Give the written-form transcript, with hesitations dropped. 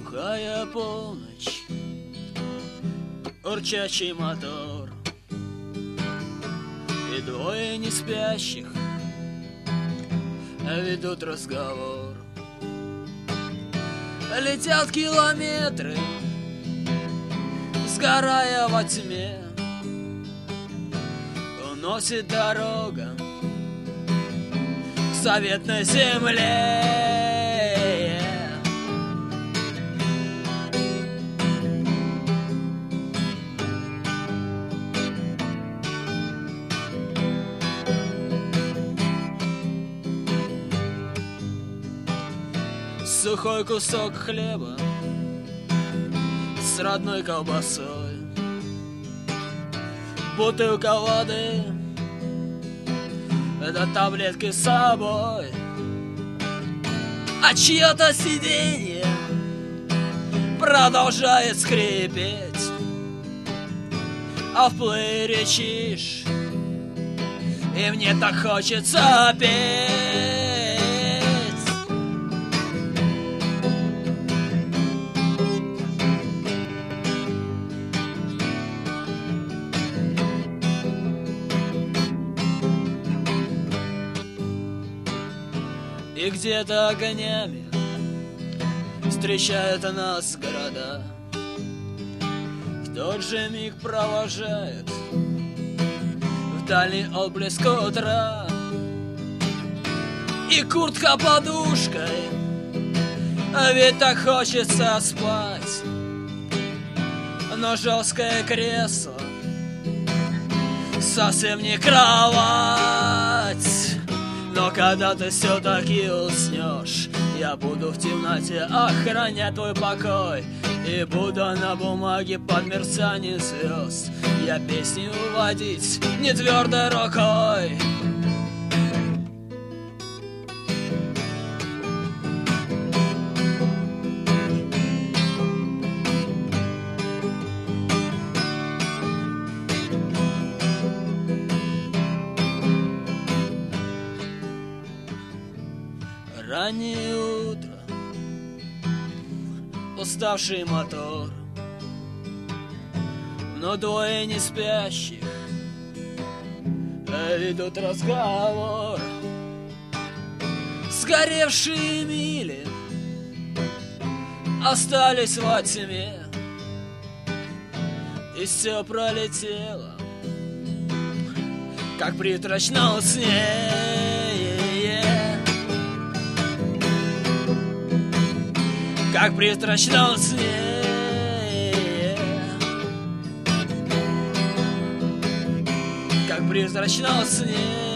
Глухая полночь, урчащий мотор, и двое неспящих ведут разговор. Летят километры, сгорая во тьме, уносит дорога к заветной земле. Сухой кусок хлеба с родной колбасой, бутылка воды, да таблетки с собой. А чье-то сиденье продолжает скрипеть, а в плеере чиж, и мне так хочется петь. И где-то огнями встречают нас города, в тот же миг провожают в дальний отблеск утра. И куртка подушкой, а ведь так хочется спать, но жесткое кресло совсем не кровать. Но когда ты все-таки уснешь, я буду в темноте охранять твой покой, и буду на бумаге под мерцание звезд я песни уводить не твердой рукой. Раннее утро, уставший мотор, но двое не спящих ведут разговор. Сгоревшие мили остались во тьме, и все пролетело, как при трочном сне. Как при страшном сне, как при страшном сне.